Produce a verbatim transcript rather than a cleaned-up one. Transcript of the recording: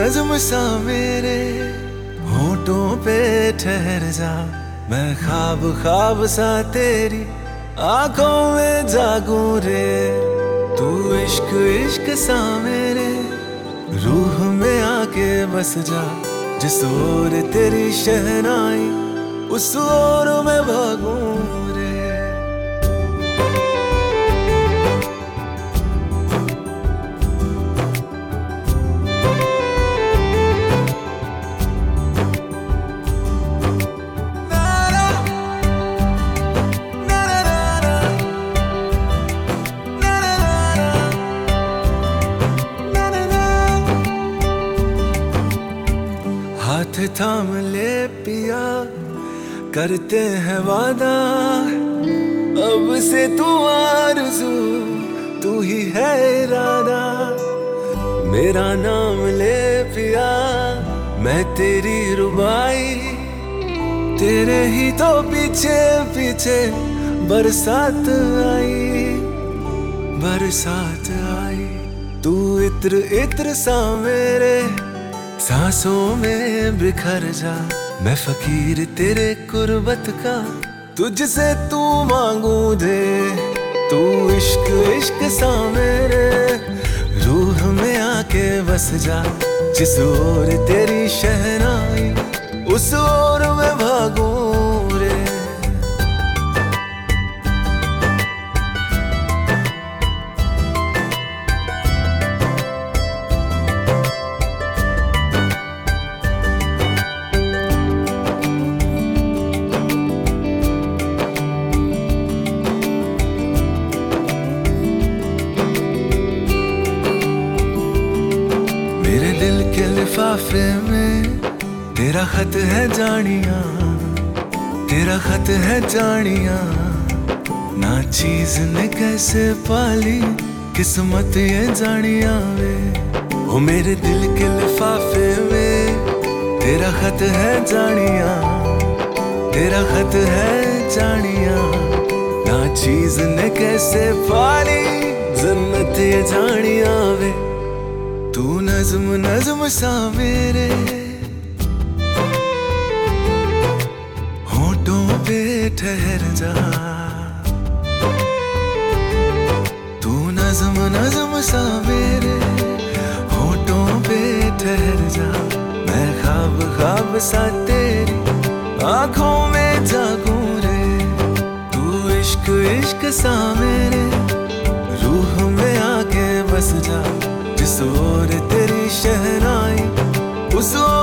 नज्म सा मेरे होठों पे ठहर जा, मैं ख्वाब ख्वाब सा तेरी आंखों में जागूं रे। तू इश्क इश्क सा मेरे रूह में आके बस जा, जिस ओर तेरी शहनाई उस ओर मैं भागूं रे। हाथ थाम ले पिया, करते हैं वादा, अब से तू आरज़ू तू ही है इरादा। मेरा नाम ले पिया, मैं तेरी रुबाई, तेरे ही तो पीछे पीछे बरसात आई, बरसात आई। तू इत्र इत्र सा मेरे सांसों में बिखर जा, मैं फकीर तेरे कुर्बत का, तुझसे तू मांगू दे। तू इश्क इश्क सा मेरे रूह में आके बस जा, जिस ओर तेरी शहनाई उस ओर मैं भागूं रे। मेरे दिल के लिफाफे में तेरा खत है जानिया, तेरा खत है जानिया। ना चीज ने कैसे पाली किस्मत ये जानिया वे। ओ मेरे दिल के लिफाफे में तेरा खत है जानिया, तेरा खत है जानिया। ना चीज ने कैसे पाली जन्नत ये जानिया वे। तू नज्म नज्म सा मेरे होठों पे ठहर जा, तू नज्म नज्म सा मेरे होठों पे ठहर जा। मैं ख्वाब ख्वाब सा तेरी आंखों में जागूं रे। तू इश्क इश्क सा मेरे रूह में आके बस जा, जिस ओर तेरी शहनाई उस